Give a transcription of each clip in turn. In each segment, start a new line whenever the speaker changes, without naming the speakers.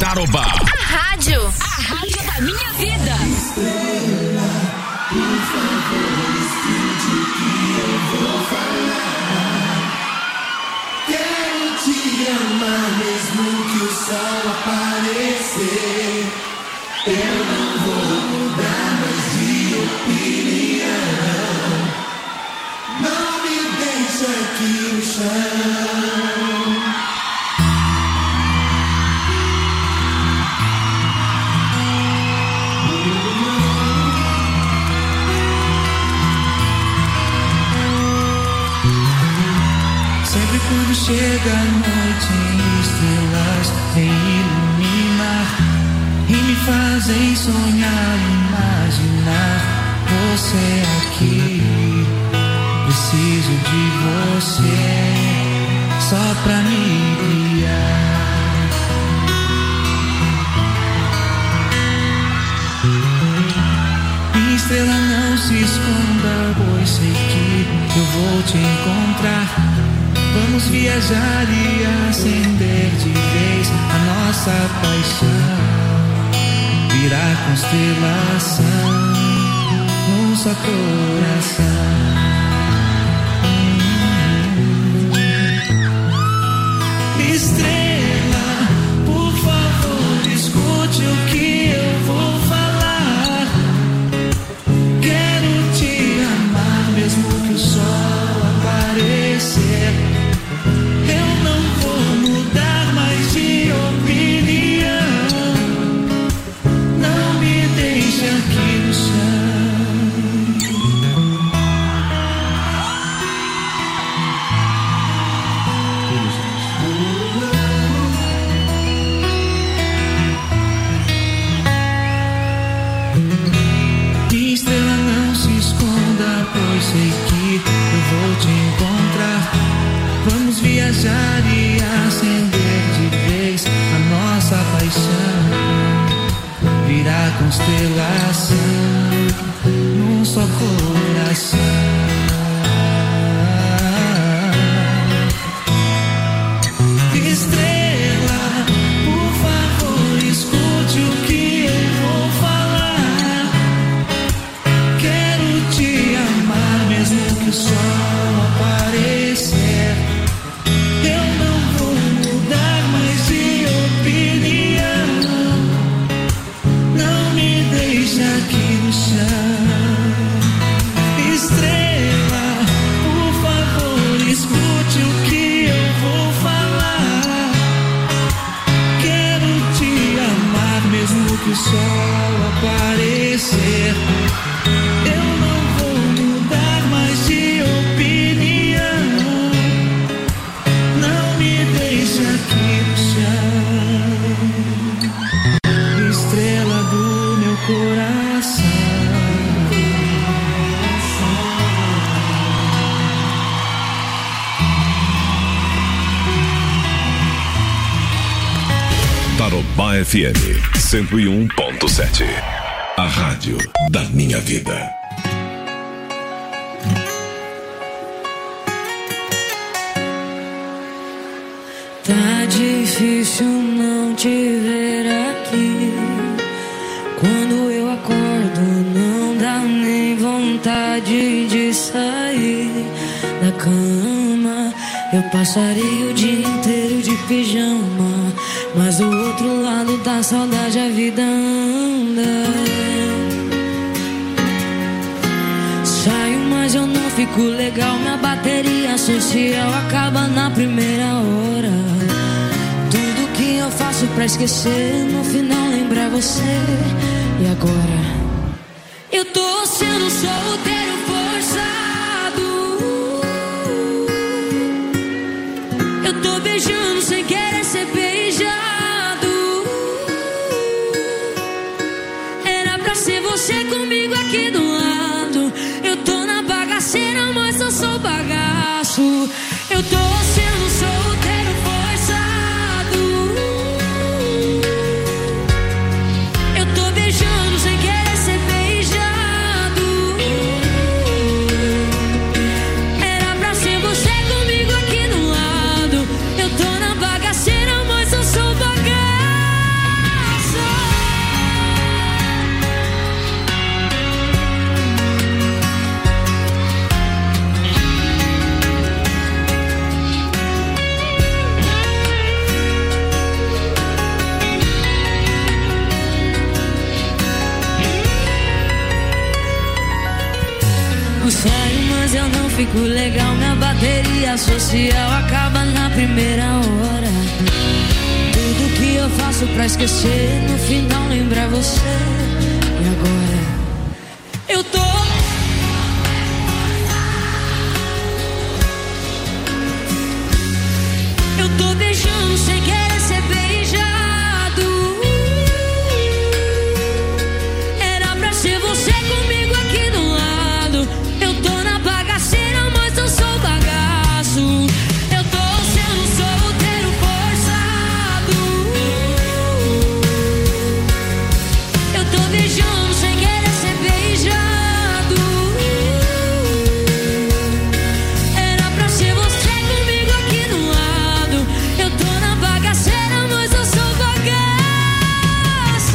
Tarobá.
A rádio da minha vida.
Estrela, por favor, escute o que eu vou falar. Quero te amar mesmo que o sol aparecer. Eu não vou mudar mais de opinião. Não me deixa aqui no chão.
Sempre quando chega a noite, estrelas vêm iluminar e me fazem sonhar, imaginar você aqui. Preciso de você só pra me guiar. Minha estrela, não se esconda, pois sei que eu vou te encontrar. Vamos viajar e acender de vez a nossa paixão. Virar constelação num só coração. Estrela, por favor, escute o que eu vou falar. Quero te amar mesmo que o sol aparecer. Eu não vou mudar mais de opinião. Não me deixe aqui no chão. Minha estrela, não se esconda, pois sei que eu vou te encontrar. Vamos viajar e acender de vez a nossa paixão. Virar constelação num só coração. Estrela, por favor, escute o que eu vou falar. Quero te amar mesmo que o sol aparecer. Eu não vou mudar mais de opinião. Não me deixe aqui no chão. Estrela, por favor, escute o que eu vou falar. Quero te amar mesmo que o sol aparecer. Eu não vou mudar mais de opinião. Não me deixe aqui no chão. Estrela do meu coração.
Tarobá FM 101.7. A rádio da minha vida.
Tá difícil não te ver aqui. Quando eu acordo não dá nem vontade de sair da cama. Eu passaria o dia inteiro de pijama, mas do outro lado da saudade a vida anda. Saio, mas eu não fico legal. Minha bateria social acaba na primeira hora. Tudo que eu faço pra esquecer, no final lembra você. E agora? Eu tô sendo solteiro forçado. Eu tô beijando sem querer ser beijado. Era pra ser você comigo aqui do lado. Eu tô na bagaceira, mas eu sou bagaço. Eu tô sendo solteiro forçado. Eu tô beijando sem querer ser beijado. Era pra ser você comigo aqui do lado. Eu tô na bagaceira, mas eu sou bagaço. falho, mas eu não fico legal. Minha bateria social acaba na primeira hora. Tudo que eu faço pra esquecer, no final lembrar você. E agora eu tô beijando sem querer ser beijado. Era pra ser você comigo aqui do lado. Eu tô na bagaceira, mas eu sou bagaço. Eu tô sendo solteiro forçado. Eu tô beijando sem querer ser beijado. Era pra ser você comigo aqui do lado. Eu tô na bagaceira, mas eu sou bagaço.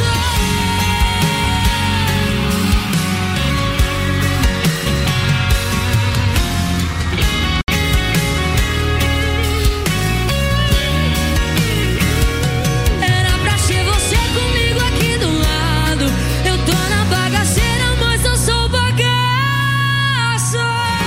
Era pra ser você comigo aqui do lado. Eu tô na bagaceira, mas eu sou bagaço.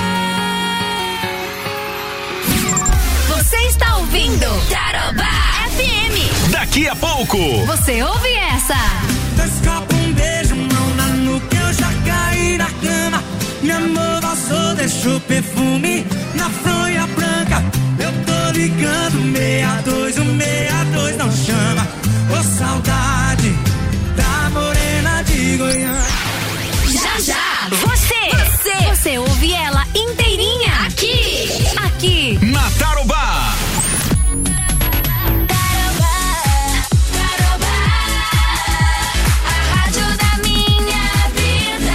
Você está ouvindo Tarobá FM.
Daqui a pouco,
Você ouve essa?
Dois copos, um beijo, mão na nuca, eu já caí na cama. Meu amor vazou, deixou perfume na fronha branca. Eu tô ligando 62, o 62 não chama. Ô saudade da morena de Goiânia.
Já já. Você ouve ela inteirinha aqui.
na Tarobá.
Tarobá, a rádio da minha vida.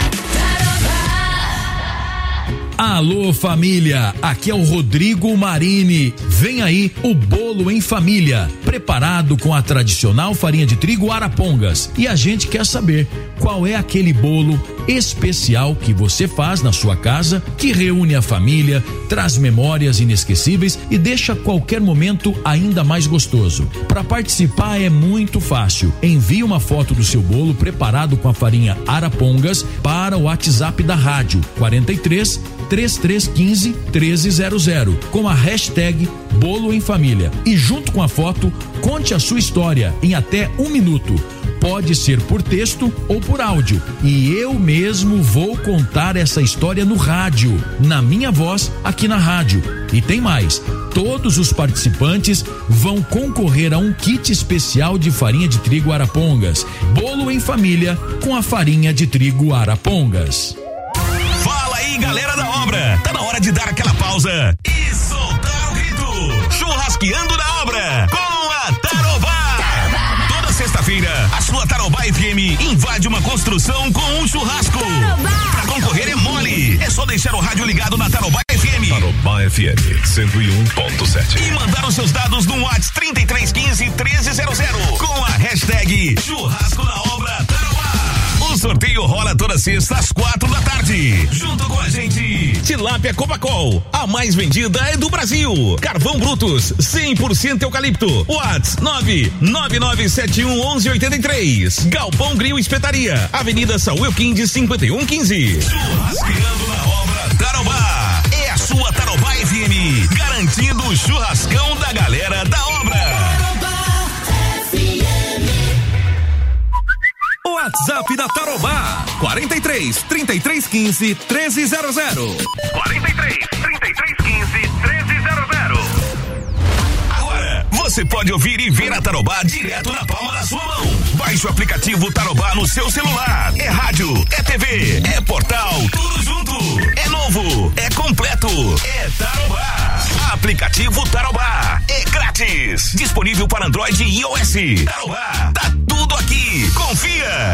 Tarobá.
Alô família, aqui é o Rodrigo Marini. Vem aí o bolo em família, preparado com a tradicional farinha de trigo Arapongas. E a gente quer saber qual é aquele bolo especial que você faz na sua casa, que reúne a família, traz memórias inesquecíveis e deixa qualquer momento ainda mais gostoso. Para participar é muito fácil. Envie uma foto do seu bolo preparado com a farinha Arapongas para o WhatsApp da rádio 43 3315 1300 com a hashtag Bolo em Família e junto com a foto conte a sua história em até 1 minuto. Pode ser por texto ou por áudio e eu mesmo vou contar essa história no rádio, na minha voz aqui na rádio. E tem mais, todos os participantes vão concorrer a um kit especial de farinha de trigo Arapongas. Bolo em Família com a farinha de trigo Arapongas.
Fala aí, galera da obra. Tá na hora de dar aquela pausa e soltar o grito. Churrasqueando na obra com a Tarobá. Toda sexta-feira, a sua Tarobá FM invade uma construção com um churrasco. Pra concorrer é mole. É só deixar o rádio ligado na Tarobá FM.
Tarobá FM 101.7.
E mandar os seus dados no WhatsApp 3315 1300 com a hashtag Churrasco na Obra Tarobá. O sorteio rola toda sexta às 4 da tarde. Junto com a gente, Tilápia Copacol, a mais vendida é do Brasil. Carvão Brutus, 100% eucalipto. WhatsApp 999711183. Galpão Grill Espetaria, Avenida Saúl Elquinde 5115. Churrasqueando na Obra Tarobá. É a sua Tarobá FM, garantindo o churrascão da galera da obra.
WhatsApp da Tarobá 43 3315 1300.
43 3315 1300. Agora você pode ouvir e ver a Tarobá direto na palma da sua mão. Baixe o aplicativo Tarobá no seu celular. É rádio, é TV, é portal, tudo junto. É novo, é completo, é Tarobá. Aplicativo Tarobá é grátis. Disponível para Android e iOS. Tarobá, tá tudo aqui. Confia.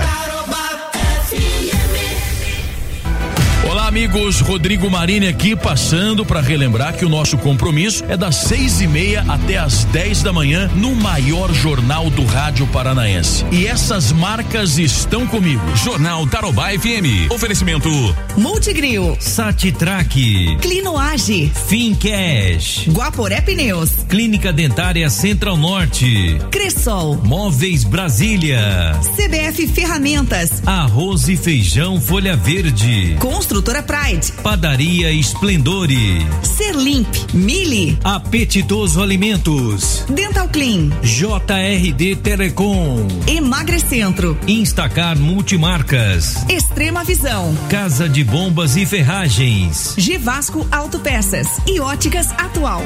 Olá amigos, Rodrigo Marini aqui passando para relembrar que o nosso compromisso é das 6:30 até as 10 da manhã no maior jornal do rádio paranaense. E essas marcas estão comigo.
Jornal Tarobá FM. Oferecimento
Multigril,
Satitrack,
Clinoage,
Fincash,
Guaporé Pneus,
Clínica Dentária Central Norte,
Cressol,
Móveis Brasília,
CBF Ferramentas,
Arroz e Feijão Folha Verde,
Construtora Pride,
Padaria Esplendore,
Serlimp, Mili,
Apetitoso Alimentos,
Dental Clean,
JRD Telecom,
Emagrecentro,
Instacar Multimarcas,
Extrema Visão,
Casa de Bombas e Ferragens,
Givasco Autopeças e Óticas Atual.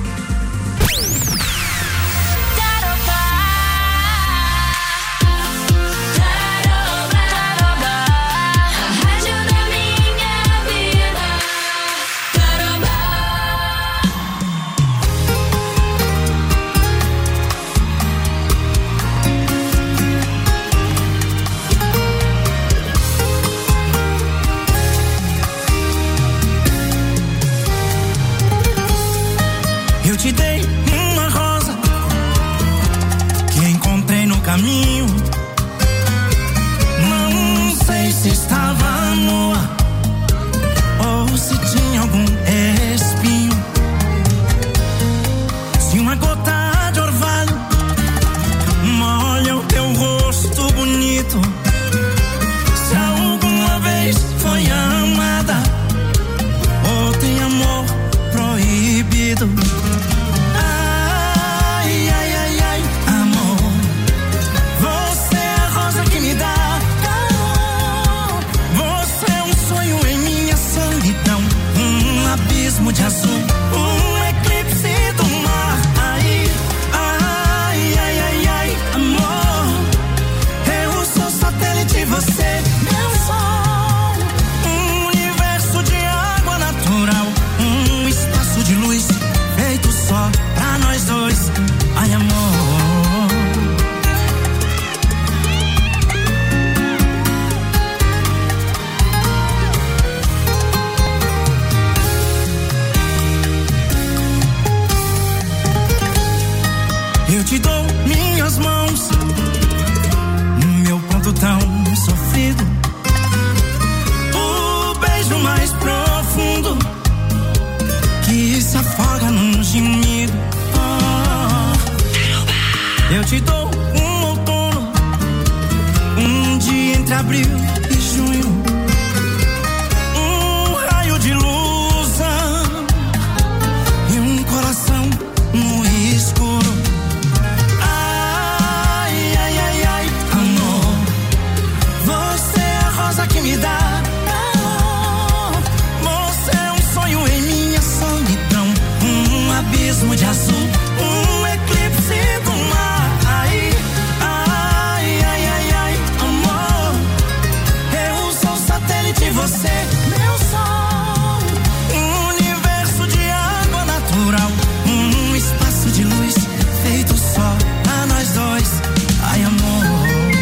Eu te dei uma rosa que encontrei no caminho. Não sei se estava nua ou se tinha algum espinho. Se uma gota de orvalho molha o teu rosto bonito, se alguma vez foi amada ou tem amor proibido. De azul, eclipse do mar. Ai, ai, ai, ai, ai, amor. Eu sou satélite, você, meu sol. Universo de água natural, espaço de luz feito só pra nós dois. Ai, amor. Eu te dou minhas mãos, meu ponto tão sofrido, o beijo mais profundo que se afoga num gemido. Eu te dou um outono, um dia entre abril e junho, um raio de luz e um coração no escuro. Que me dá calor. Você é um sonho em minha solidão, abismo de azul, eclipse do mar. Ai, ai, ai, ai, ai, amor. Eu sou satélite, você, meu sol. Universo de água natural, espaço de luz feito só pra nós dois. Ai, amor.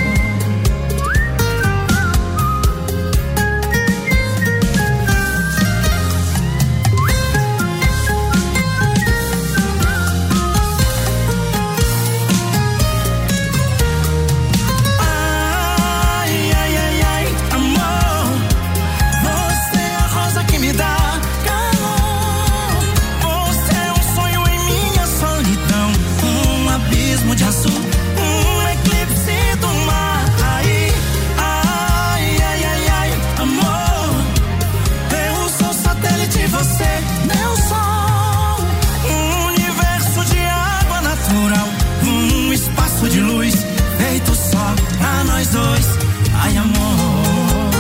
De azul, eclipse do mar. Ai, ai, ai, ai, ai, amor. Eu sou satélite, você, meu sol. Universo de água natural, espaço de luz feito só pra nós dois. Ai, amor.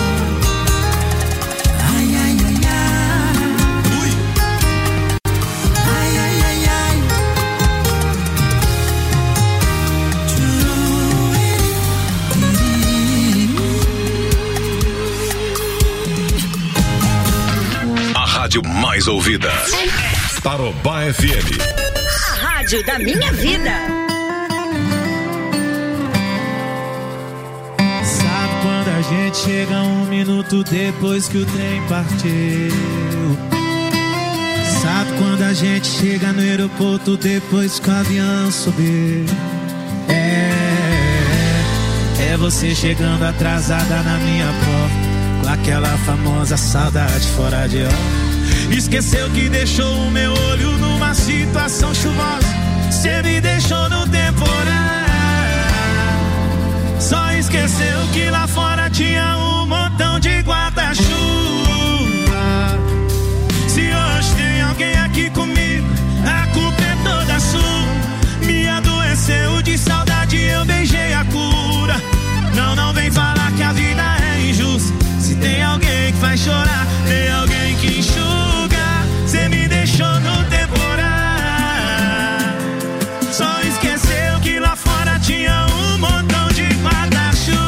Ai, ai, ai, ai. Ui. Ai, ai, ai, ai.
Rádio mais ouvida. Tarobá FM.
A rádio da minha vida.
Sabe quando a gente chega 1 minuto depois que o trem partiu? Sabe quando a gente chega no aeroporto depois que o avião subiu? É você chegando atrasada na minha porta,
aquela famosa saudade fora de hora. Esqueceu que deixou o meu olho numa situação chuvosa. Cê me deixou no temporal. Só esqueceu que lá fora tinha um montão de guarda-chuva. Se hoje tem alguém aqui comigo, a culpa é toda sua. Me adoeceu de saudade, eu beijei a cura. Não vem falar que a vida é injusta. Se tem alguém que faz chorar, tem alguém que enxuga. Cê me deixou no temporal. Só esqueceu que lá fora tinha um montão de guarda-chuva.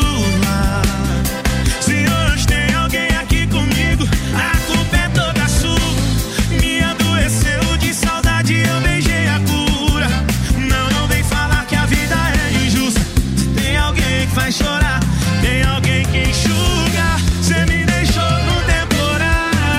Se hoje tem alguém aqui comigo, a culpa é toda sua. Me adoeceu de saudade, eu beijei a cura. Não vem falar que a vida é injusta. Se tem alguém que faz chorar, tem alguém que enxuga. Cê me deixou no temporal.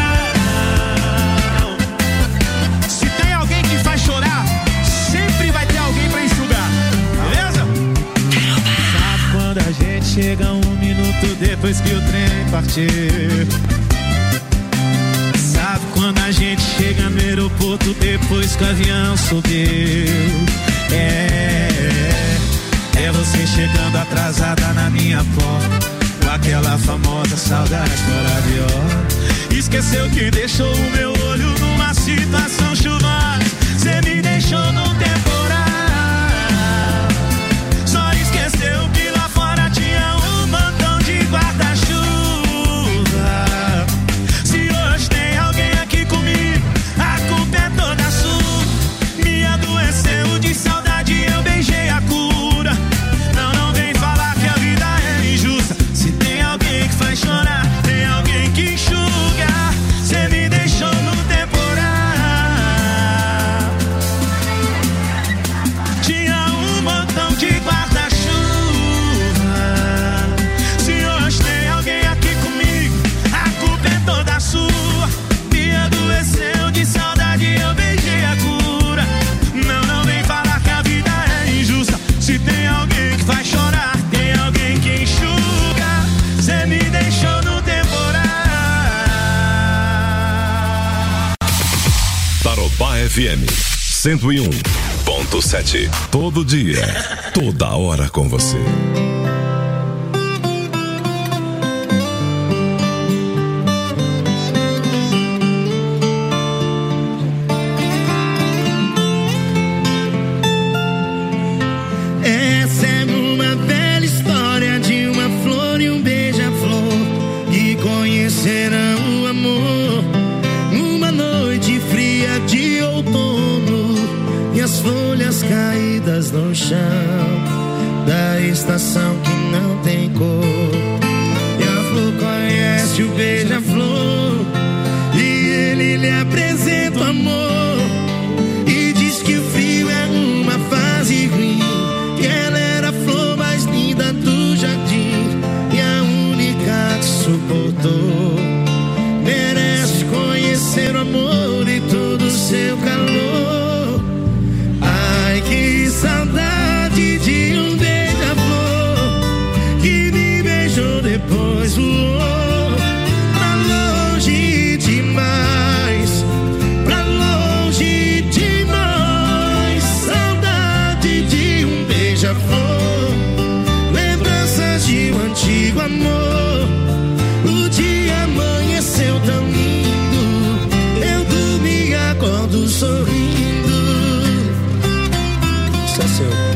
Se tem alguém que faz chorar, sempre vai ter alguém pra enxugar, beleza? Sabe quando a gente chega 1 minuto depois que o trem partiu? Sabe quando a gente chega no aeroporto depois que o avião subiu? É você chegando atrasada na minha porta, com aquela famosa saudade fora de hora. Esqueceu que deixou o meu olho numa situação chuvosa. Cê me deixou no temporal. Só esqueceu que lá fora tinha um montão de guarda-chuva. Se hoje tem alguém aqui comigo, a culpa é toda sua. Me adoeceu de saudade, eu beijei a cura. Não vem falar que a vida é injusta. Se tem alguém que faz chorar, tem alguém que enxuga. Cê me deixou no temporal. Tinha um montão de guarda-chuva. Se hoje tem alguém aqui comigo, a culpa é toda sua. Me adoeceu de saudade, eu beijei a cura. Não vem falar que a vida é injusta. Se tem alguém que faz chorar, tem alguém que enxuga. Cê me deixou no temporal.
Tarobá FM 101.7. Todo dia, toda hora com você.
Essa é uma velha história de uma flor e um beija-flor que conheceram o amor numa noite fria de outono, e as folhas caídas no chão da estação que não tem cor. E a flor conhece o beija-flor e ele lhe apresenta o amor, e diz que o frio é uma fase ruim, que ela era a flor mais linda do jardim e a única que suportou. Merece conhecer o amor e todo o seu calor. Ai, que saudade de um beija-flor que me beijou depois voou pra longe demais, pra longe de nós. Saudade de um beija-flor, lembranças de um antigo amor. O dia amanheceu tão lindo, eu dormi e acordo sorrindo. Só seu.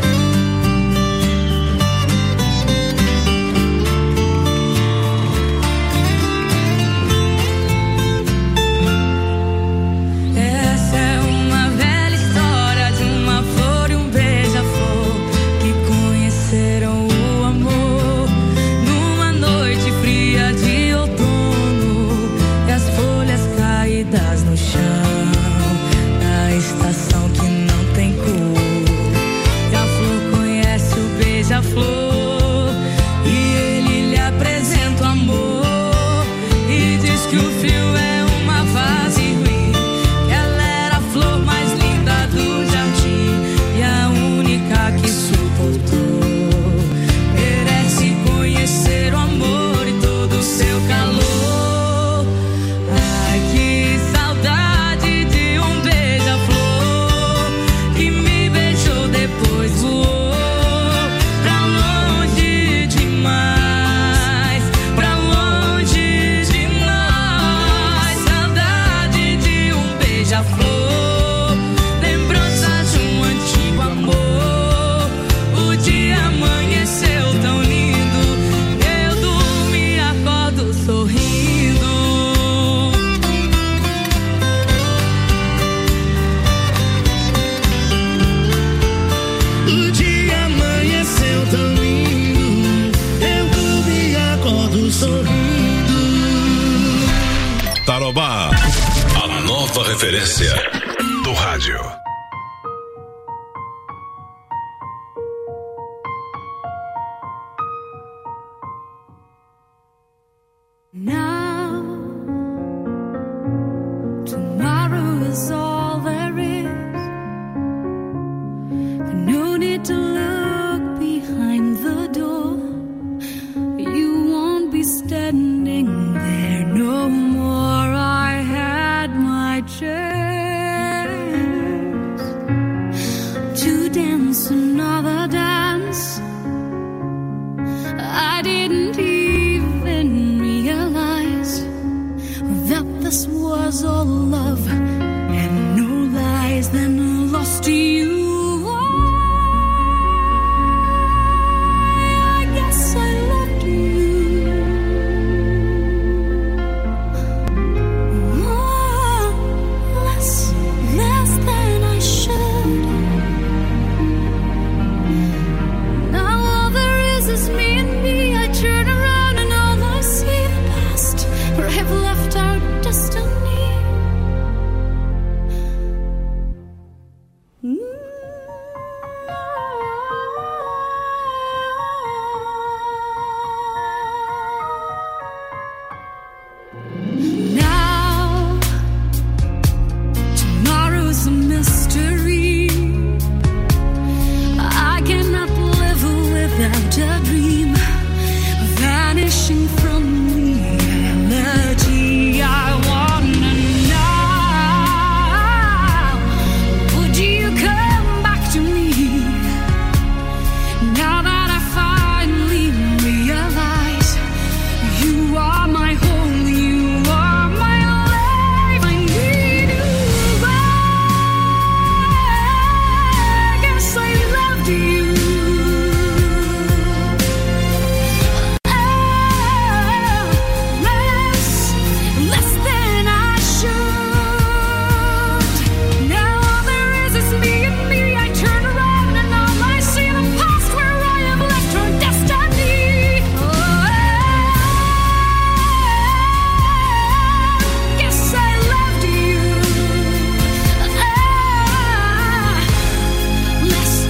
Essa é uma velha história de uma flor e um beija-flor que conheceram o amor numa noite fria de outono, e as folhas caídas no chão da estação que não tem cor. E a flor conhece o beija-flor e ele lhe apresenta o amor, e diz que o frio é uma fase ruim, que ela era a flor mais linda do jardim e a única que suportou. Merece conhecer o amor e todo o seu carinho.
nova referência do rádio.
Now, tomorrow is all there is. No need to look behind the door. You won't be standing there no more. I had my chance to dance another dance. I didn't even realize that this was all love and no lies. Then I lost you. I guess I loved you. Oh, less than I should. Now all there is me and me. I turn around and all I see the past, where I have left our destiny. Now, tomorrow's a mystery. I cannot live without a dream vanishing from reality. I wanna know, would you come back to me now that I finally realize you are my home, you are my life. I need you. I guess I loved you. Less than I should. Now all there is me and me. I turn around and all I see the past, where I have left our destiny. Guess I loved you. Less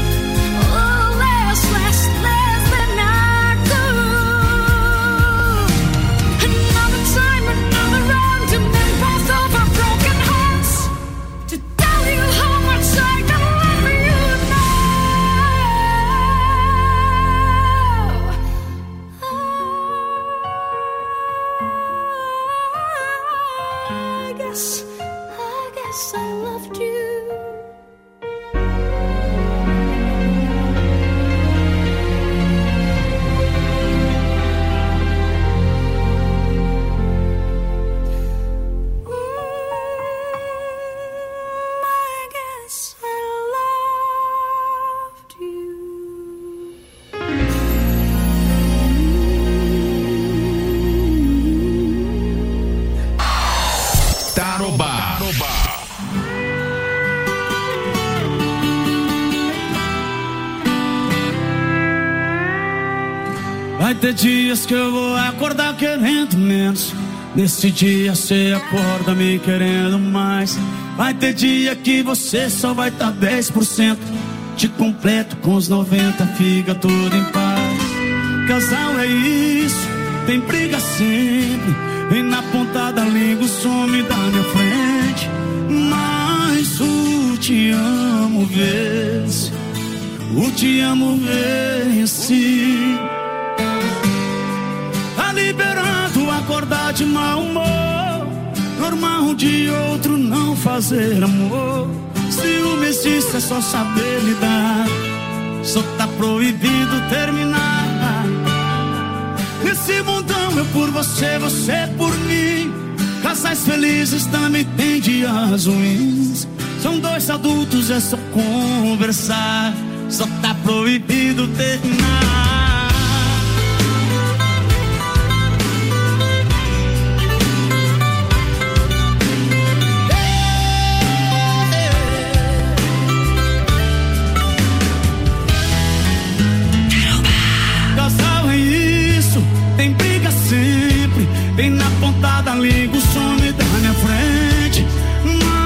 than I could. Another time, another round to mend both of our broken hearts, to tell you how much I can love you now. I guess I loved you. I guess I loved you.
Tarobá.
Vai ter dias que eu vou acordar querendo menos. Nesse dia cê acorda me querendo mais. Vai ter dia que você só vai tá 10%. Te completo com os 90, fica tudo em paz. Casal é isso, tem briga sempre. Vem na ponta da língua, some da minha frente. Mas o te amo vence. O te amo vence. Tá liberado acordar de mau humor. Normal de outro não fazer amor. Ciúme existe, é só saber lidar. Só tá proibido terminar. Nesse mundão eu por você, você por mim. Casais felizes também tem dias ruins. São dois adultos, é só conversar. Só tá proibido terminar. Vem na ponta da língua, some da minha frente.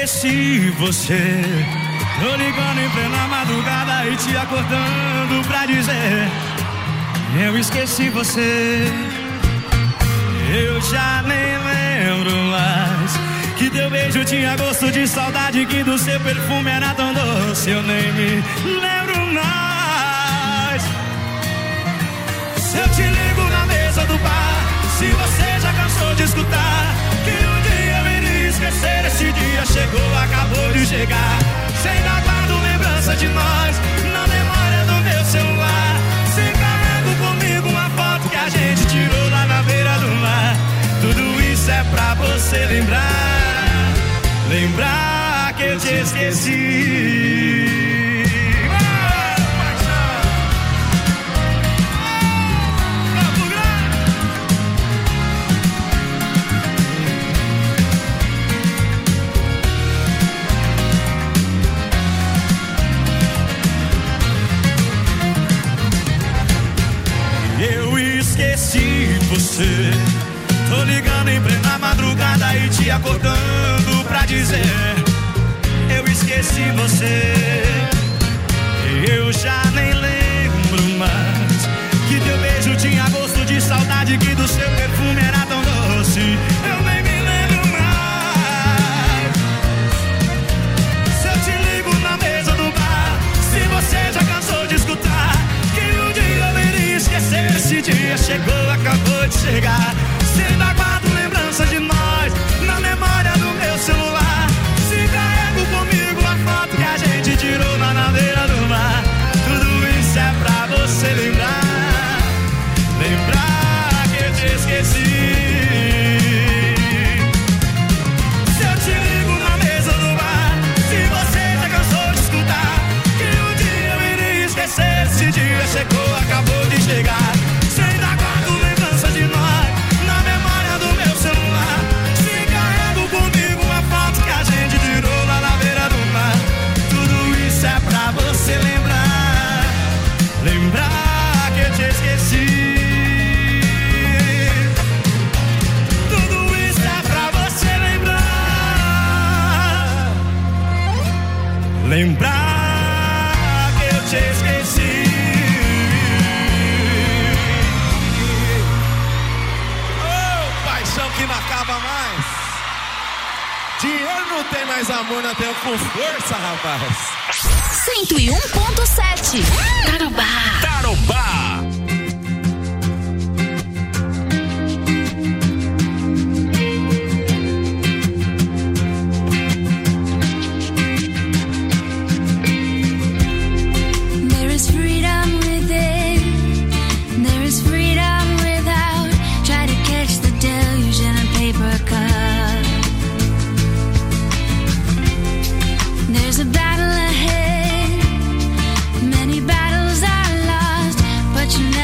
esqueci você. Tô ligando em plena madrugada e te acordando pra dizer: eu esqueci você. Eu já nem lembro mais que teu beijo tinha gosto de saudade, que do seu perfume era tão doce. Eu nem me lembro mais. Se eu te ligo na mesa do bar, se você já cansou de escutar que um dia eu iria esquecer, esse dia chegou, acabou de chegar. Se ainda guardo lembrança de nós na memória do meu celular, se carrego comigo uma foto que a gente tirou lá na beira do mar. Tudo isso é pra você lembrar, lembrar que eu te esqueci. Esqueci você. Tô ligando em plena madrugada e te acordando pra dizer: eu esqueci você. Eu já nem lembro mais que teu beijo tinha gosto de saudade, que do seu perfume era tão doce. Eu nem me lembro mais. Se eu te ligo na mesa do bar, se você já cansou de escutar que um dia eu iria esquecer, esse dia chegou, acabou de chegar. Se ainda guardo lembrança de nós na memória do meu celular, se carrego comigo a foto que a gente tirou lá na beira do mar. Tudo isso é pra você lembrar, lembrar que eu te esqueci. Se eu te ligo na mesa do bar, se você já cansou de escutar que um dia eu iria esquecer, esse dia chegou, acabou de chegar. Se ainda guardo lembrança de nós na memória do meu celular, se carrego comigo uma foto que a gente tirou lá na beira do mar. Tudo isso é pra você lembrar, lembrar que eu te esqueci. Tudo isso é pra você lembrar, lembrar que eu te esqueci.
Que não acaba mais. Dinheiro não tem mais amor, não tem com força, rapaz.
101.7 Tarobá.
Tarobá.
There is freedom within, there is freedom without. Try to catch the deluge in a paper cup. There's a battle ahead, many battles are lost, but you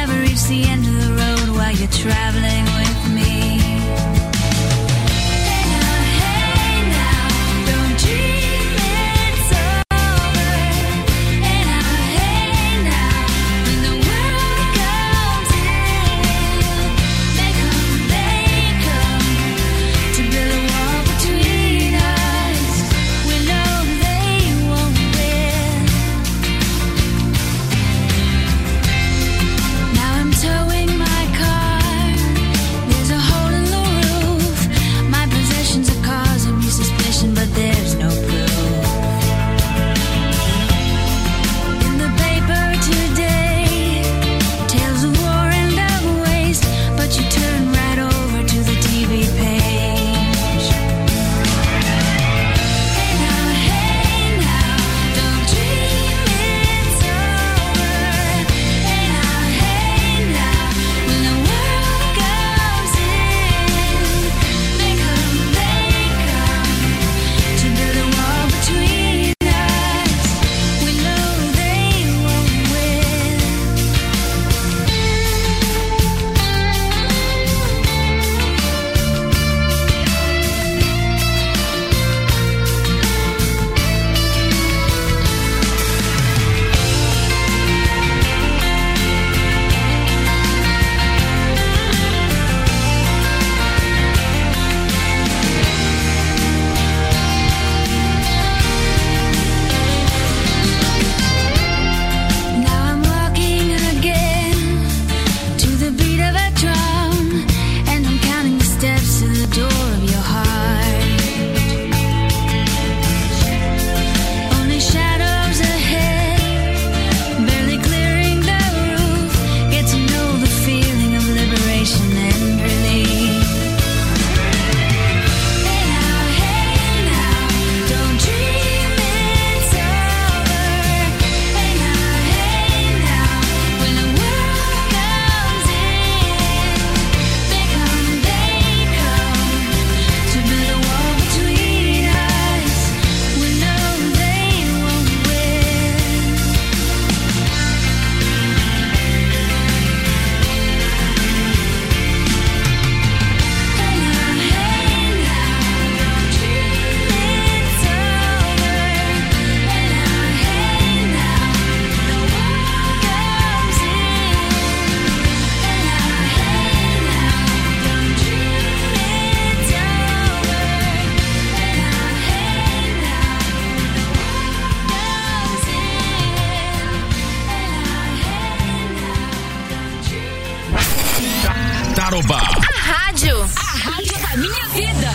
da minha vida.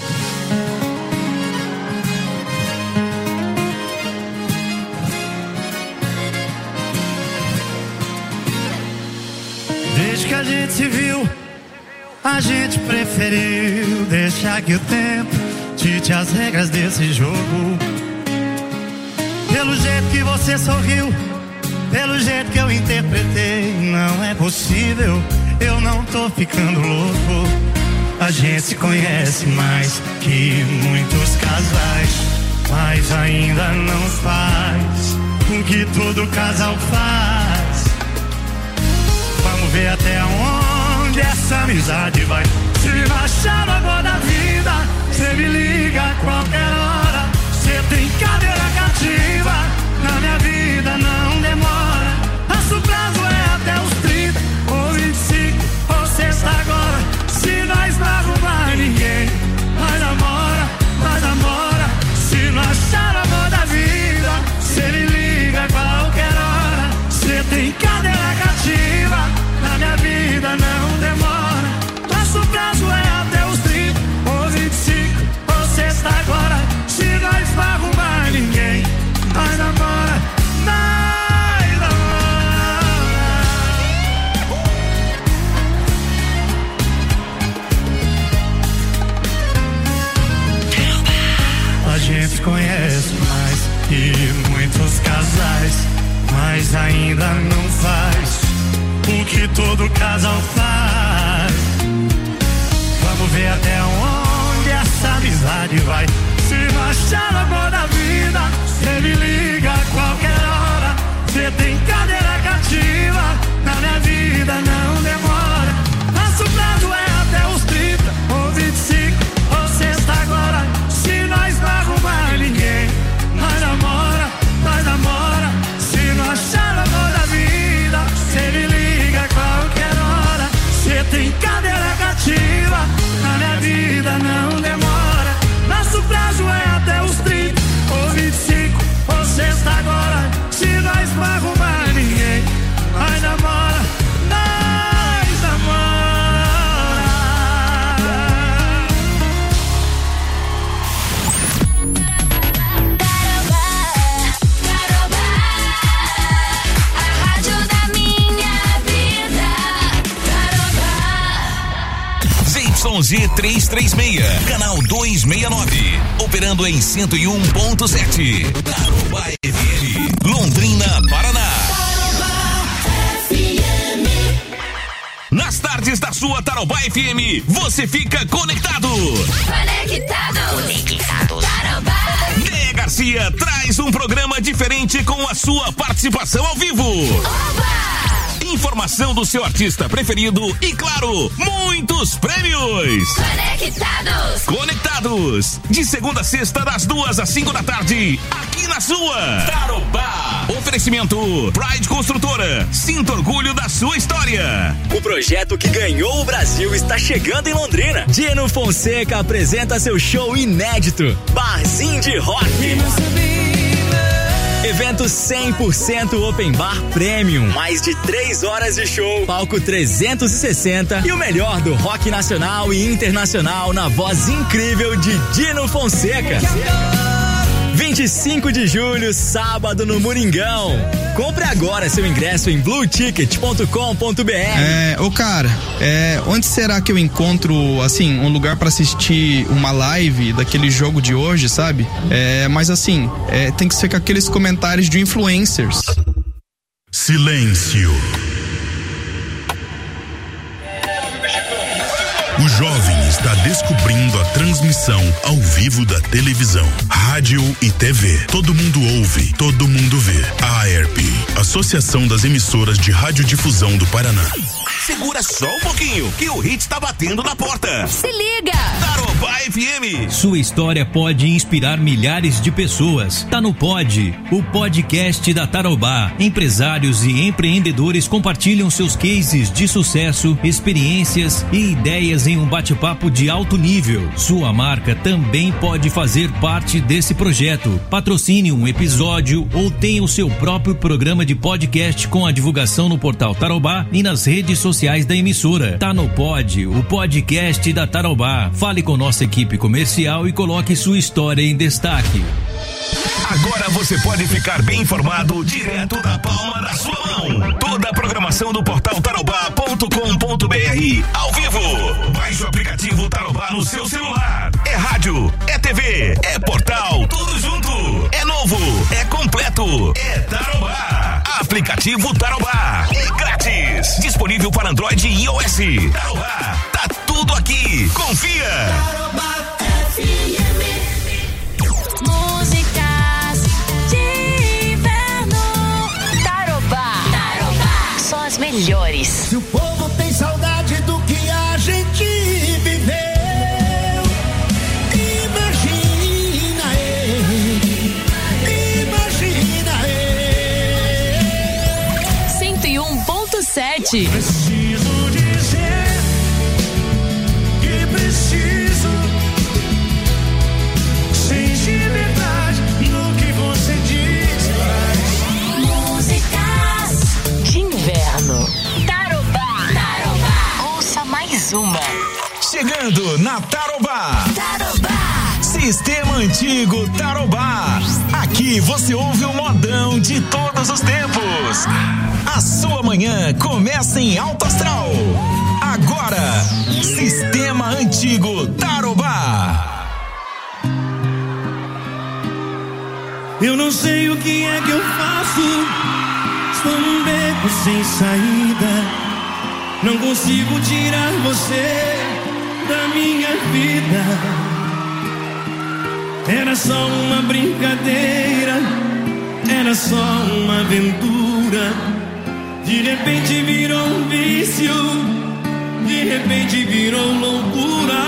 Desde que a gente se viu, a gente preferiu deixar que o tempo dite as regras desse jogo. Pelo jeito que você sorriu, pelo jeito que eu interpretei, não é possível, eu não tô ficando louco. A gente se conhece mais que muitos casais, mas ainda não faz o que todo casal faz. Vamos ver até onde essa amizade vai. Se achar o amor da vida, cê me liga a qualquer hora. Cê tem cadeira cativa, na minha vida não demora. Nosso prazo é até os 30 ou 25 ou sexta agora. Se nós não arrumar ninguém, nós namora, nós namora. Se não achar o amor da vida, cê me liga a qualquer hora. Cê tem cadeira cativa, na minha vida não demora. Nosso prazo é até os 30 ou 25 ou sexta agora. Se nós não arrumar ninguém, nós namora, nós namora. A gente conhece mais que muitos casais, mas ainda não faz o que todo casal faz. Vamos ver até onde essa amizade vai. Se não achar o amor da vida, cê me liga a qualquer hora. Cê tem cadeira cativa, na minha vida não demora. Nosso prazo é até os 30 ou 25 ou sexta agora. Se nós não arrumar ninguém, nós namora, nós namora. Se não achar o amor da vida, cê me liga a qualquer hora. Cê tem cadeira cativa, na minha vida não demora. Nosso prazo é até os 30 ou 25 ou sexta agora. Se nós não arrumar ninguém, nós namora, nós namora.
ZYZ 336, canal 269, operando em 101.7. Tarobá FM, Londrina, Paraná. Nas tardes da sua Tarobá FM, você fica conectado. Conectados. Tarobá. Déia Garcia traz um programa diferente com a sua participação ao vivo. Oba! Informação do seu artista preferido e, claro, muitos prêmios. Conectados. De segunda a sexta, das 2 às 5 da tarde, aqui na sua Tarobá. Oferecimento Pride Construtora. Sinta orgulho da sua história.
O projeto que ganhou o Brasil está chegando em Londrina. Dino Fonseca apresenta seu show inédito, Barzinho de Rock. Evento 100% Open Bar Premium. Mais de 3 horas de show. Palco 360. E o melhor do rock nacional e internacional na voz incrível de Dino Fonseca. 25 de julho, sábado no Moringão. Compre agora seu ingresso em blueticket.com.br.
Onde será que eu encontro, assim, um lugar pra assistir uma live daquele jogo de hoje, sabe? Mas assim, tem que ser com aqueles comentários de influencers.
Silêncio. O jovem está descobrindo a transmissão ao vivo da televisão, rádio e TV. Todo mundo ouve, todo mundo vê. A AERP, Associação das Emissoras de Radiodifusão do Paraná.
Segura só um pouquinho, que o hit tá batendo na porta.
Se liga!
Tarobá FM.
Sua história pode inspirar milhares de pessoas. Tá no Pod, o podcast da Tarobá. Empresários e empreendedores compartilham seus cases de sucesso, experiências e ideias em um bate-papo de alto nível. Sua marca também pode fazer parte desse projeto. Patrocine um episódio ou tenha o seu próprio programa de podcast com a divulgação no portal Tarobá e nas redes sociais sociais da emissora. Tá no Pod, o podcast da Tarobá. Fale com nossa equipe comercial e coloque sua história em destaque.
Agora você pode ficar bem informado direto da palma da sua mão. Toda a programação do portal tarobá.com.br ao vivo. Baixe o aplicativo Tarobá no seu celular. É rádio, é TV, é portal, tudo junto. É novo, é completo, é Tarobá. Aplicativo Tarobá. É grátis. Disponível para Android e iOS. Tarobá, tá tudo aqui. Confia. Tarobá FM.
As melhores.
Se o povo tem saudade do que a gente viveu, imagina
ele. 101.7.
Preciso dizer que preciso. Sente verdade no que você diz.
Músicas de inverno. Tarobá. Ouça mais uma.
Chegando na Tarobá. Sistema Antigo Tarobá. Aqui você ouve o modão de todos os tempos. A sua manhã começa em alto astral. Agora, Sistema Antigo Tarobá.
Eu não sei o que é que eu faço. Estou num beco sem saída. Não consigo tirar você da minha vida. Era só uma brincadeira, era só uma aventura. De repente virou um vício, de repente virou loucura.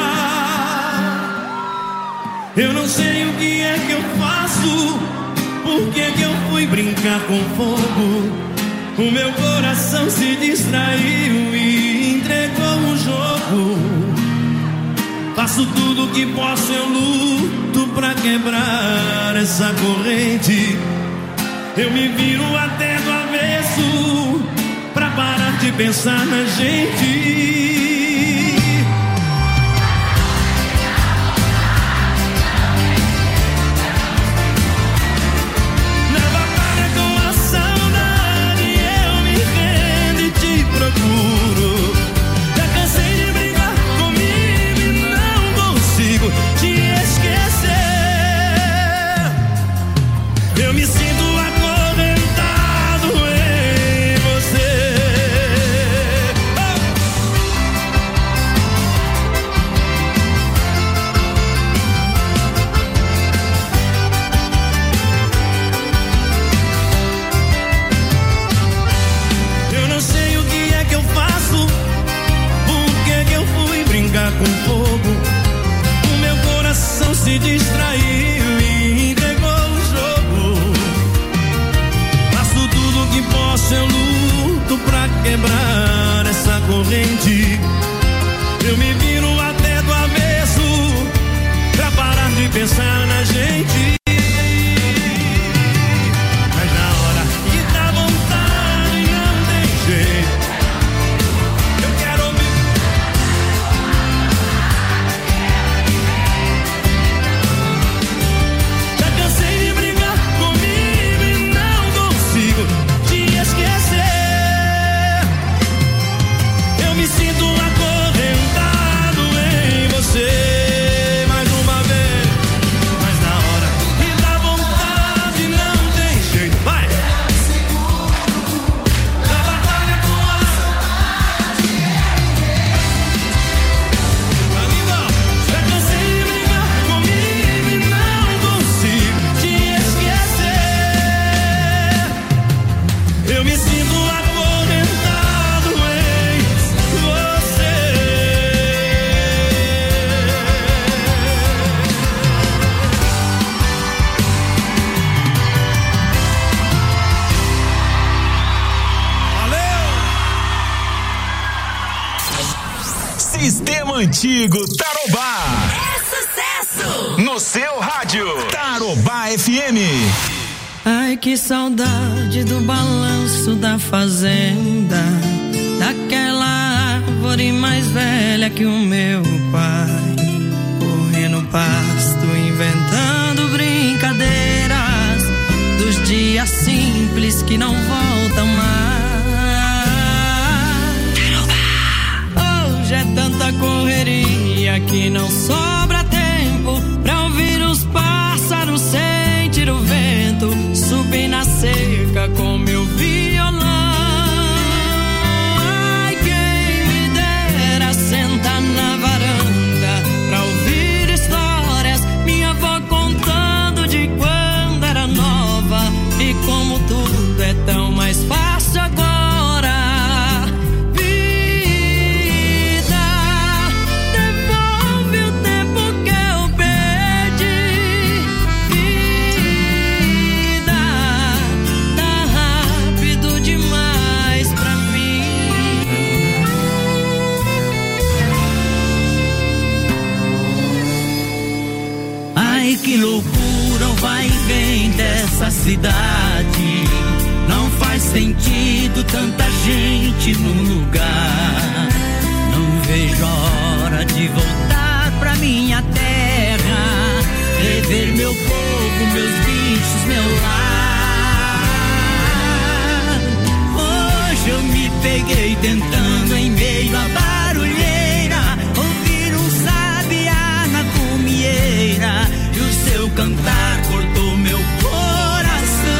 Eu não sei o que é que eu faço. Por que que eu fui brincar com fogo? O meu coração se distraiu e entregou o jogo. Faço tudo o que posso, eu luto pra quebrar essa corrente. Eu me viro até do avesso pra parar de pensar na gente. Procuro. Já cansei de brigar comigo e não consigo te esquecer. Eu me sinto acorrentado em você. Eu não sei o que é que eu faço. Por que que eu fui brincar com fogo? O meu coração se distraiu e entregou o jogo. Faço tudo o que posso, eu luto pra quebrar essa corrente. Eu me viro até do avesso pra parar de pensar na gente. Mas na hora que dá vontade não tem jeito. Eu quero ouvir. Já cansei de brigar comigo e não consigo te esquecer. Eu me sinto acorrentado em você mais uma vez. Mas na hora que dá vontade não tem jeito. Vai! Na batalha com a saudade. Amigo, já cansei de brigar comigo e não consigo te esquecer. Eu me sinto acorrentado em você.
Sistema Antigo Tarobá.
É sucesso!
No seu rádio. Tarobá FM.
Ai, que saudade do balanço da fazenda, daquela
árvore mais velha que o meu pai, correndo no pasto, inventando brincadeiras dos dias simples que não voltam mais. Hoje é tanta correria que não sobra tempo pra ouvir os pássaros, sentir o vento, subir na cerca com meu violão. Ai, quem me dera sentar na varanda pra ouvir histórias, minha avó contando de quando era nova e como tudo é tão mais fácil agora.
Que loucura o vai e vem dessa cidade. Não faz sentido tanta gente num lugar. Não vejo a hora de voltar pra minha terra, rever meu povo, meus bichos, meu lar. Hoje eu me peguei tentando em meio à barulheira ouvir um sabiá na cumieira. Seu cantar cortou meu coração.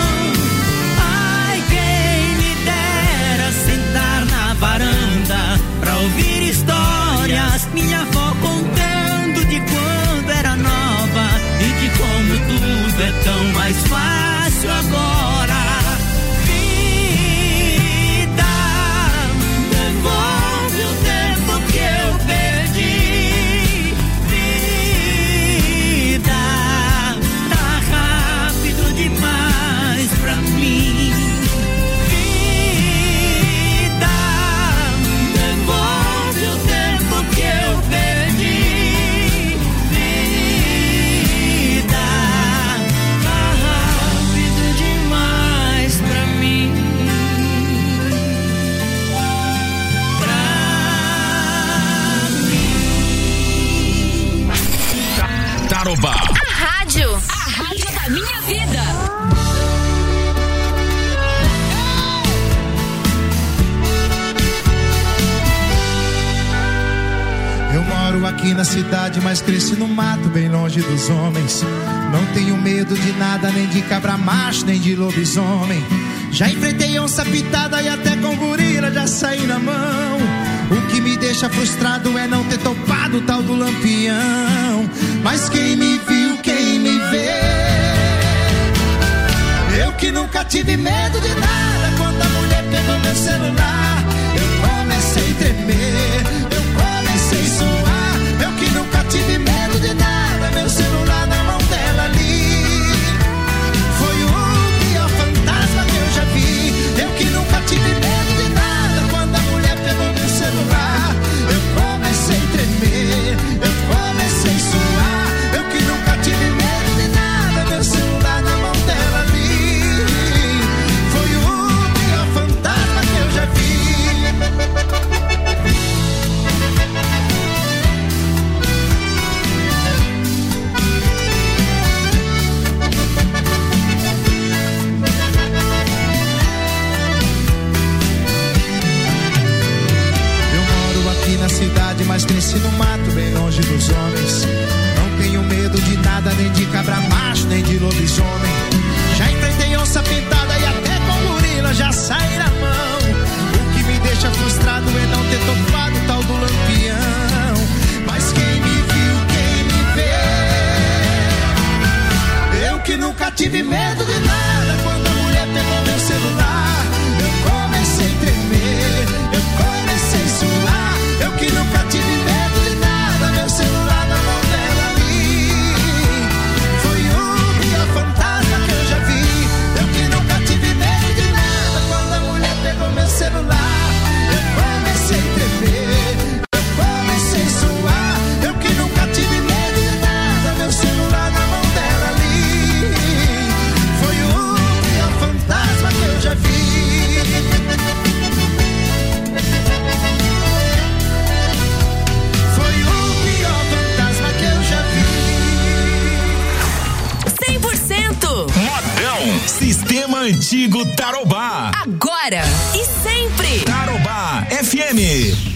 Ai, quem me dera sentar na varanda pra ouvir histórias, minha avó contando de quando era nova e de como tudo é tão mais fácil agora. Vida, devolve o tempo que eu perdi. Demais pra mim. Vida, devolve o tempo que eu perdi. Vida, tá rápido demais pra mim.
Tarobá.
A rádio da minha vida.
Eu moro aqui na cidade, mas cresci no mato, bem longe dos homens. Não tenho medo de nada, nem de cabra macho, nem de lobisomem. Já enfrentei onça pitada e até com gorila já saí na mão. O que me deixa frustrado é não ter topado o tal do lampião. Mas quem me viu, quem me vê, eu que nunca tive medo de nada. Quando a mulher pegou meu celular, eu comecei a tremer, eu comecei a suar. Eu que nunca tive medo de nada, meu celular na mão dela ali. Foi o pior fantasma que eu já vi. Eu que nunca tive medo de nada. Quando a mulher pegou meu celular, eu comecei a tremer, eu comecei a suar. Eu que nunca tive medo de nada, meu celular na mão dela ali. Foi o pior fantasma que eu já vi. Na cidade, mas cresci no mato, bem longe dos homens. Não tenho medo de nada, nem de cabra macho, nem de lobisomem. Já enfrentei onça pintada e até com gorila já saí na mão. O que me deixa frustrado é não ter topado o tal do lampião. Mas quem me viu, quem me vê, eu que nunca tive medo de nada. Quando a mulher pegou meu celular, eu comecei a tremer, eu comecei a suar. Eu que nunca tive medo de nada, meu celular na mão dela ali. Foi o pior fantasma que eu já vi. Eu que nunca tive medo de nada. Quando a mulher pegou meu celular, eu comecei a tremer, eu comecei a suar. Eu que nunca tive medo de nada, meu celular na mão dela ali. Foi o pior fantasma que eu já vi.
Antigo Tarobá.
Agora e sempre.
Tarobá FM.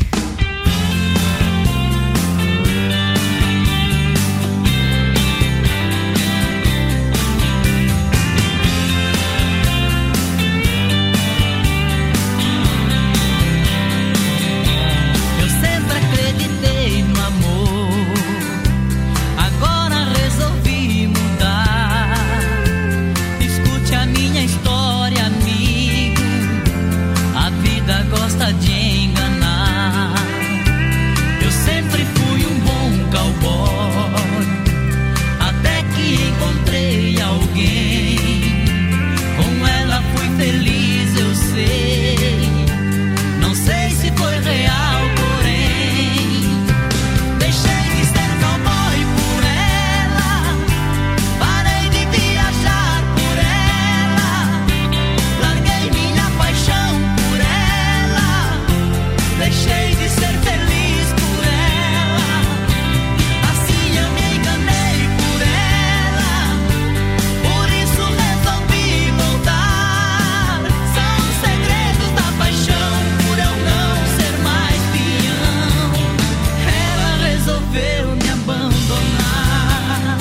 Gosta de enganar. Eu sempre fui um bom cowboy, até que encontrei alguém. Com ela fui feliz, eu sei. Não sei se foi real, porém deixei de ser cowboy por ela. Parei de viajar por ela. Larguei minha paixão por ela. Deixei de ser feliz por ela. Assim eu me enganei por ela. Por isso resolvi voltar. São os segredos da paixão, por eu não ser mais peão. Ela resolveu me abandonar.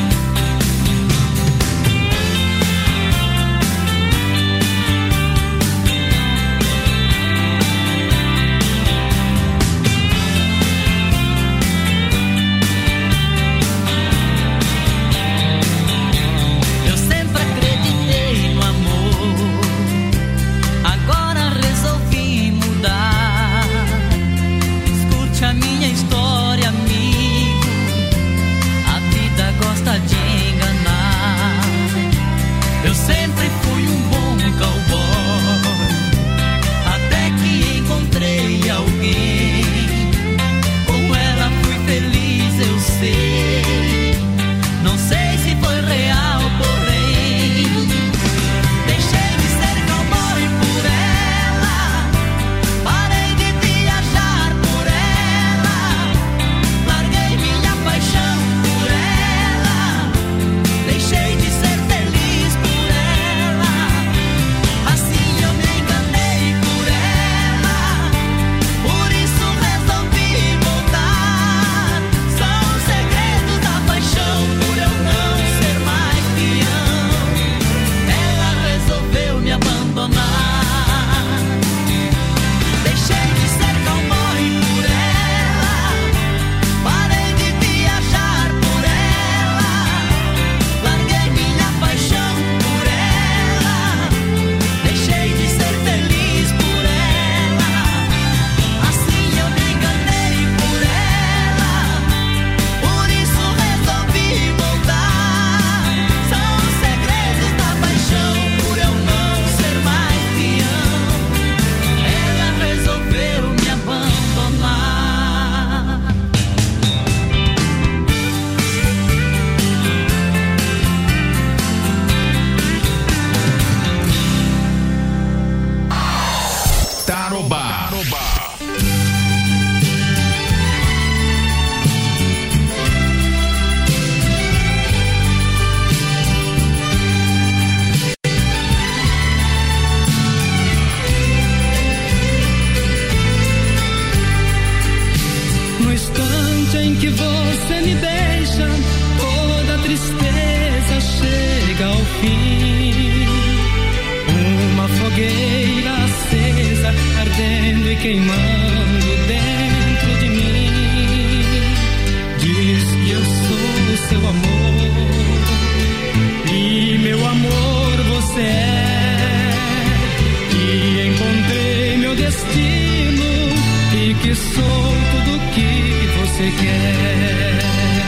Eu sempre acreditei no amor, agora resolvi mudar. Escute a minha história, amigo. A vida gosta de enganar. Eu sempre fui um bom cowboy, até que encontrei alguém. Com ela fui feliz, eu sei. Não sei se foi real, porém deixei de ser cowboy por ela. Parei de viajar por ela. Larguei minha paixão por ela. Deixei de ser feliz por ela. Assim eu me enganei por ela. Por isso resolvi voltar. São os segredos da paixão, por eu não ser mais peão. Ela resolveu me abandonar. Deixei de ser cowboy por ela. Parei de viajar por ela. Larguei minha paixão por ela. Deixei de ser feliz por ela. Assim eu me enganei por ela. Por isso resolvi voltar. São os segredos da paixão, por eu não ser mais peão. Ela resolveu me abandonar.
Tarobá.
No instante em que você me beija, toda tristeza chega ao fim. Uma fogueira acesa, ardendo e queimando dentro de mim. Diz que eu sou seu amor, e meu amor você é. Que encontrei meu destino e que sou tudo que você quer.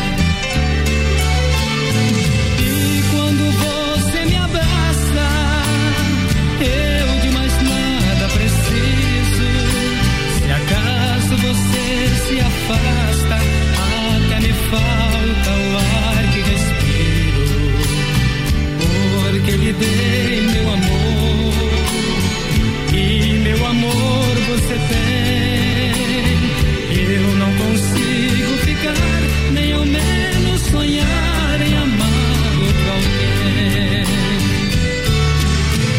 E quando você me abraça, eu de mais nada preciso. Se acaso você se afasta, até me falta o ar que respiro. Porque lhe dei meu amor, e meu amor você tem. Eu não consigo ficar, nem ao menos sonhar em amar outro alguém.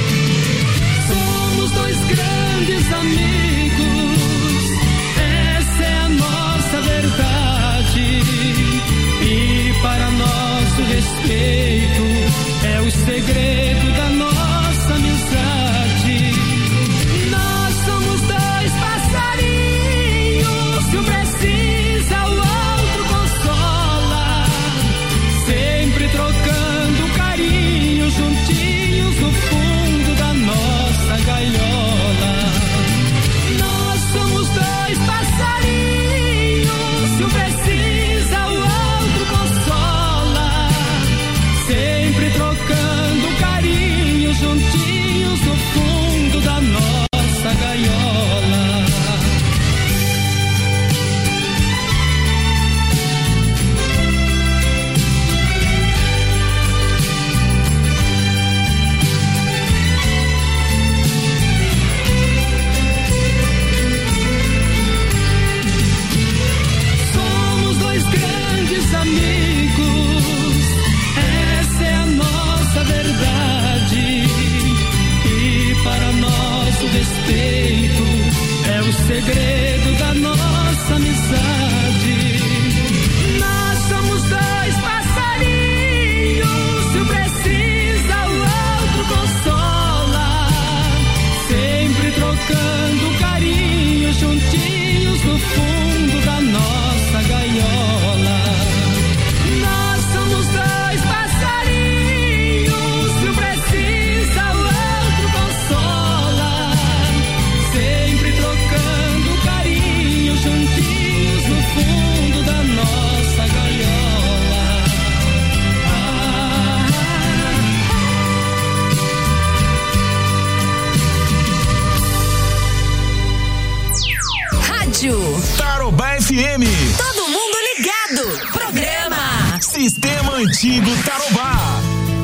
FM.
Todo mundo ligado. Programa
Sistema Antigo Tarobá.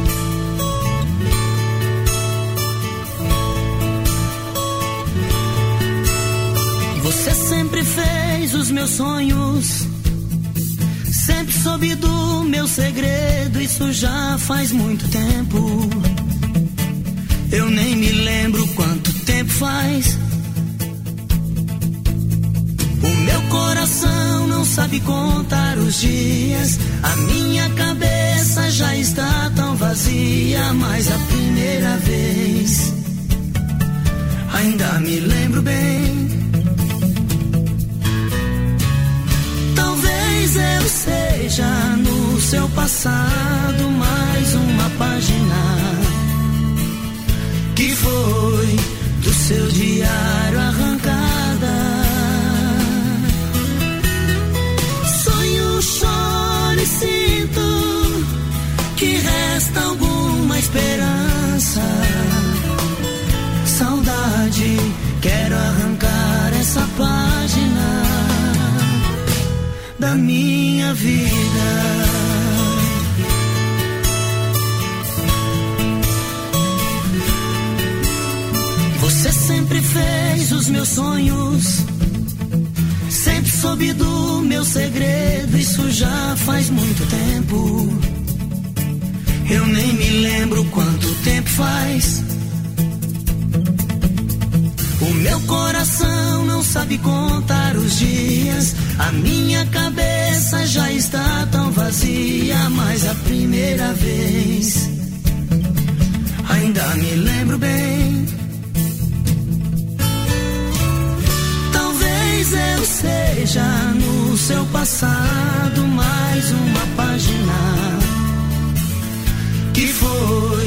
Você sempre fez os meus sonhos, sempre soube do meu segredo, isso já faz muito tempo. Eu nem me lembro quanto tempo faz. O meu coração não sabe contar os dias, a minha cabeça já está tão vazia, mas a primeira vez ainda me lembro bem. Talvez eu seja no seu passado mais uma página que foi do seu diário arrancada. Sonho, choro e sinto que resta alguma esperança. Saudade, quero arrancar essa página da minha vida. Você sempre fez os meus sonhos, sempre soube do meu segredo, isso já faz muito tempo. Eu nem me lembro quanto tempo faz. O meu coração não sabe contar os dias, a minha cabeça já está tão vazia, mas a primeira vez ainda me lembro bem. Talvez eu seja no seu passado mais uma página que foi